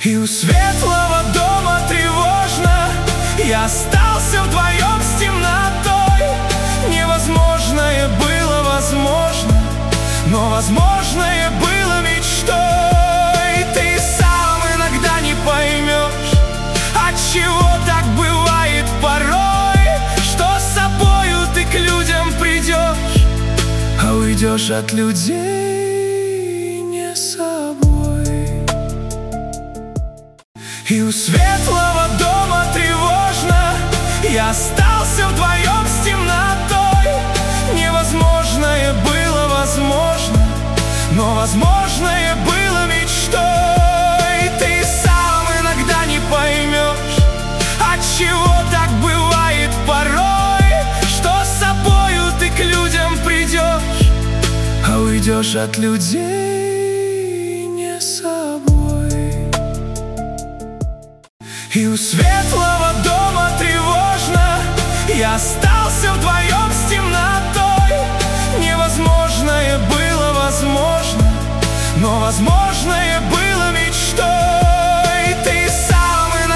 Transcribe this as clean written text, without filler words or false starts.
И у светлого дома тревожно, я остался вдвоем с темнотой. Невозможное было возможно, но возможное было мечтой. Ты сам иногда не поймешь, отчего так бывает порой, что с собою ты к людям придешь, а уйдешь от людей не собой. И у светлого дома тревожно, я остался вдвоем с темнотой. Невозможное было возможно, но возможное было мечтой. Ты сам иногда не поймешь, отчего так бывает порой, что с собою ты к людям придешь, а уйдешь от людей не собой. И у светлого дома тревожно, я остался вдвоем с темнотой. Невозможное было возможно, но возможное было мечтой.